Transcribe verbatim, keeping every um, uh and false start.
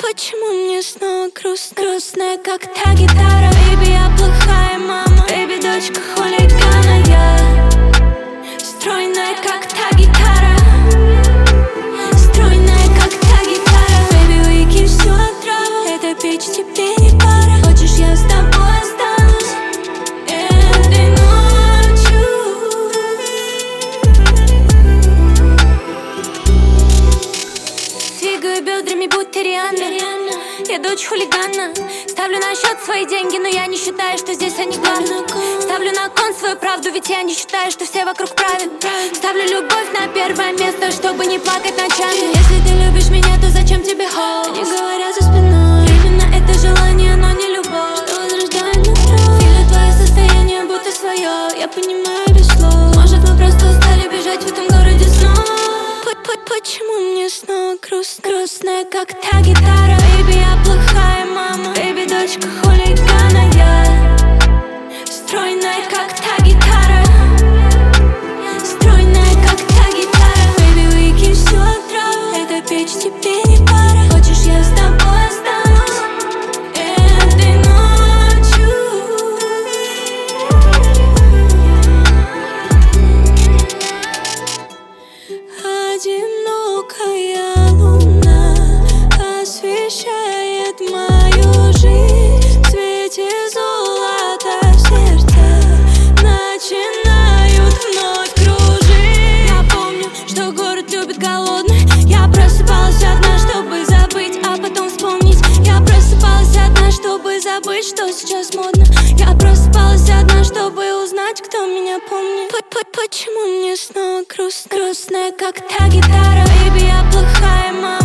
Почему мне снова грустно? Грустная, как та гитара. Бэйби, я плохая мама. Бэйби, дочка хулигана. Я стройная, как та гитара. Стройная, как та гитара. Бэйби, выкинь всю отраву. Эта печь тебе не пара. Хочешь, я с тобой останусь этой ночью? Двигаю бедрами, будто Рианна. Я дочь хулигана. Ставлю на счет свои деньги, но я не считаю, что здесь они главные. Ставлю на кон свою правду, ведь я не считаю, что все вокруг правы. Ставлю любовь на первое место, чтобы не плакать ночами. Если ты любишь меня, то зачем тебе хост? Не говоря за спиной. Именно это желание, но не любовь, что возрождает нутро. Филя, твое состояние будто свое. Я понимаю без слов. Может, мы просто устали бежать в этом городе снова. Почему мне снова грустно? Грустная, как та гитара. Бэйби, я плохая мама. Бэйби, дочка хулигана. Я стройная, как та гитара. Стройная, как та гитара. Бэйби, выкинь всю отраву. Эта печь тебе не пара. Хочешь, я с тобой останусь этой ночью? Одинокая луна освещает мою жизнь. В свете золота сердца начинают вновь кружить. Я помню, что город любит голодных. Я просыпалась одна, чтобы забыть, а потом вспомнить. Я просыпалась одна, чтобы забыть, что сейчас модно. Я просыпалась одна, чтобы узнать, кто меня помнит. Почему мне снова грустно? Грустная, как та гитара. Бэйби, я плохая мама.